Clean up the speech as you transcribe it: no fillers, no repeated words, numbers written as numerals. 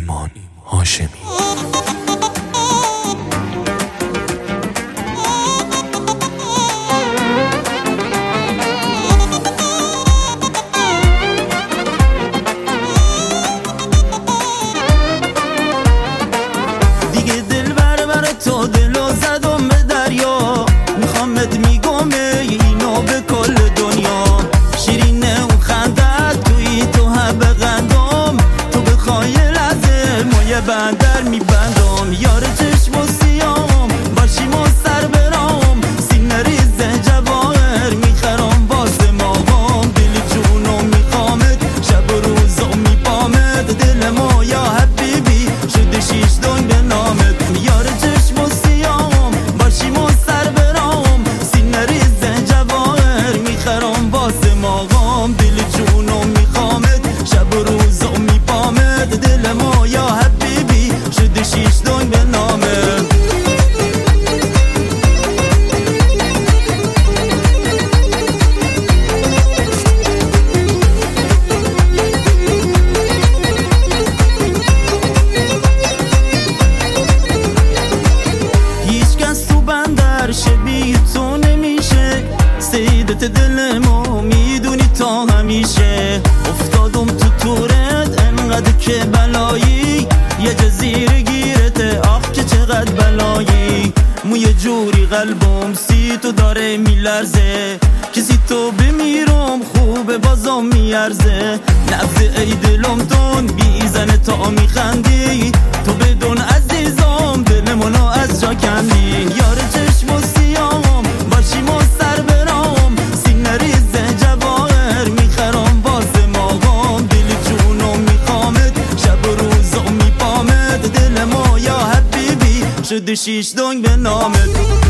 ایمان هاشمی. دیگه دل بر تو دلو زدم به دریا، میخوامت میگم اینو به کل دنیا. شیرینه اون خندت توی تو هم بغندم، تو بخوای لحظه مایه بندر میبندم. یار چشم و سیام باشیم و سر برام، سینه ریزه جواهر میخرام واسه ماهام. دل جونو میخوامت شب و روزو میبامت، دل ما یا حبیبی شده شیش دنگ به نامت. یار چشم و سیام باشیم و سر برام، سینه ریزه جواهر میخرام واسه ماهام. دل جونو میخوامت شب و روزو میبامت، دل ما یا حبیبی شده شیش دنگ به نامت. شبیه تو نمیشه، سیدت دل ما میدونی تا همیشه. افتادم تو تورت انقدر که بلایی، یه جزیره گیرته آخ که چقدر بلایی. موی جوری قلبم سی تو داره میلرزه، کسی تو بمیرم خوبه بازم میارزه. نبض ای دلم تون بیزنه تا میخندی، تو بدون عزیزم دل منو از جا کندی. یار چشم و سیام باشیم و سر برام، سینه ریزه جواهر میخرام واسه ماهام. دل جونو میخوامت شب و روزو میبامت، دل ما یا حبیبی شده شیش دنگ به نامت.